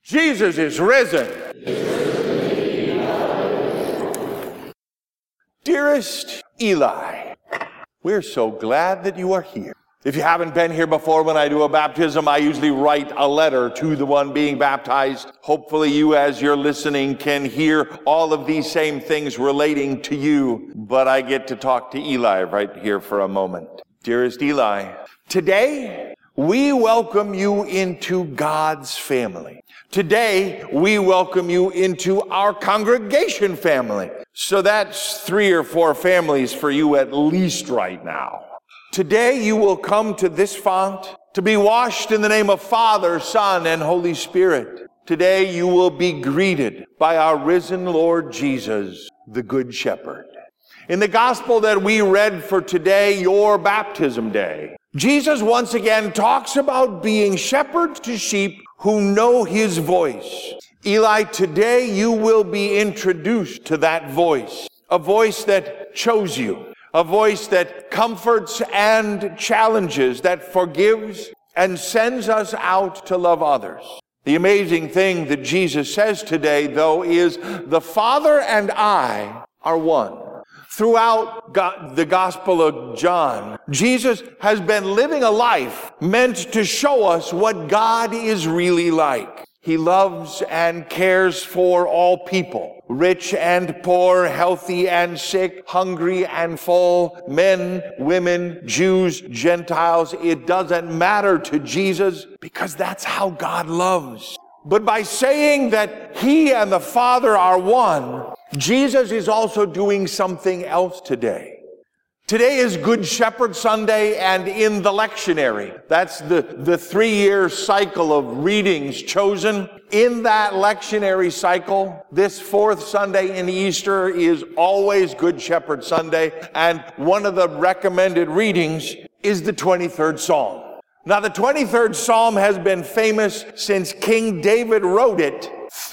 Jesus is risen. Dearest Eli, we're so glad that you are here. If you haven't been here before, when I do a baptism, I usually write a letter to the one being baptized. Hopefully you, as you're listening, can hear all of these same things relating to you. But I get to talk to Eli right here for a moment. Dearest Eli, today we welcome you into God's family. Today we welcome you into our congregation family. So that's 3 or 4 families for you at least right now. Today you will come to this font to be washed in the name of Father, Son, and Holy Spirit. Today you will be greeted by our risen Lord Jesus, the Good Shepherd. In the gospel that we read for today, your baptism day, Jesus once again talks about being shepherds to sheep who know his voice. Eli, today you will be introduced to that voice, a voice that chose you. A voice that comforts and challenges, that forgives and sends us out to love others. The amazing thing that Jesus says today, though, is the Father and I are one. Throughout the Gospel of John, Jesus has been living a life meant to show us what God is really like. He loves and cares for all people, rich and poor, healthy and sick, hungry and full, men, women, Jews, Gentiles. It doesn't matter to Jesus because that's how God loves. But by saying that he and the Father are one, Jesus is also doing something else today. Today is Good Shepherd Sunday, and in the lectionary, that's the 3-year cycle of readings chosen. In that lectionary cycle, this 4th Sunday in Easter is always Good Shepherd Sunday, and one of the recommended readings is the 23rd Psalm. Now, the 23rd Psalm has been famous since King David wrote it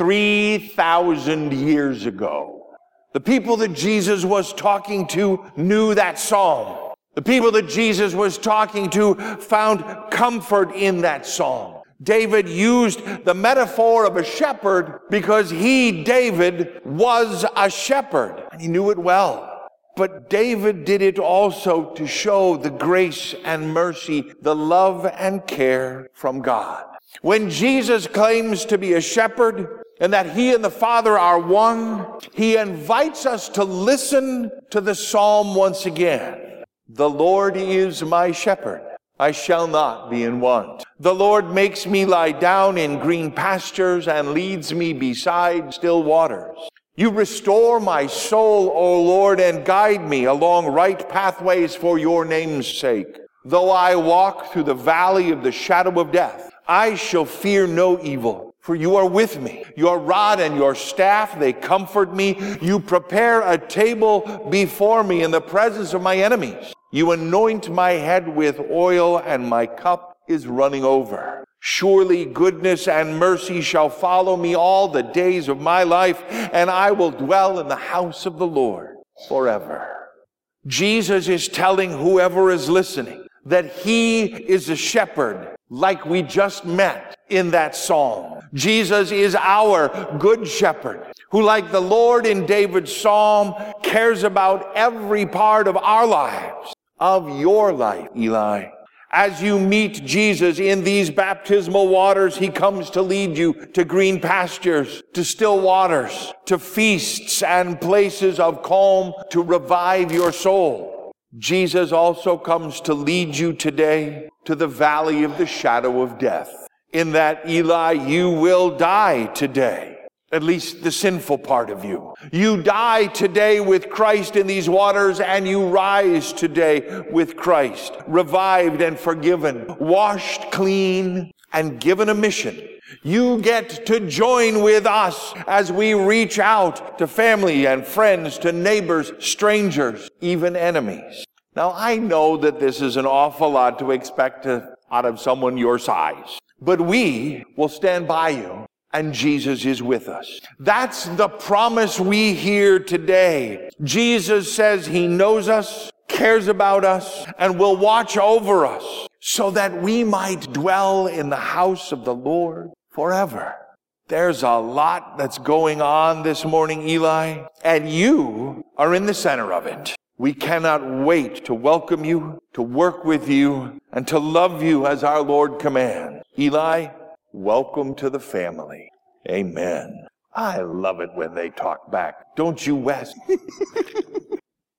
3,000 years ago. The people that Jesus was talking to knew that psalm. The people that Jesus was talking to found comfort in that psalm. David used the metaphor of a shepherd because he, David, was a shepherd, and he knew it well. But David did it also to show the grace and mercy, the love and care from God. When Jesus claims to be a shepherd, and that he and the Father are one, he invites us to listen to the psalm once again. The Lord is my shepherd. I shall not be in want. The Lord makes me lie down in green pastures and leads me beside still waters. You restore my soul, O Lord, and guide me along right pathways for your name's sake. Though I walk through the valley of the shadow of death, I shall fear no evil. For you are with me. Your rod and your staff, they comfort me. You prepare a table before me in the presence of my enemies. You anoint my head with oil, and my cup is running over. Surely goodness and mercy shall follow me all the days of my life, and I will dwell in the house of the Lord forever. Jesus is telling whoever is listening that he is a shepherd, like we just met in that psalm. Jesus is our good shepherd, who, like the Lord in David's psalm, cares about every part of our lives, of your life, Eli. As you meet Jesus in these baptismal waters, he comes to lead you to green pastures, to still waters, to feasts and places of calm to revive your soul. Jesus also comes to lead you today to the valley of the shadow of death. In that, Eli, you will die today. At least the sinful part of you. You die today with Christ in these waters, and you rise today with Christ, revived and forgiven, washed clean, and given a mission. You get to join with us as we reach out to family and friends, to neighbors, strangers, even enemies. Now, I know that this is an awful lot to expect out of someone your size, but we will stand by you, and Jesus is with us. That's the promise we hear today. Jesus says he knows us, cares about us, and will watch over us so that we might dwell in the house of the Lord forever. There's a lot that's going on this morning, Eli, and you are in the center of it. We cannot wait to welcome you, to work with you, and to love you as our Lord commands. Eli, welcome to the family. Amen. I love it when they talk back. Don't you, Wes?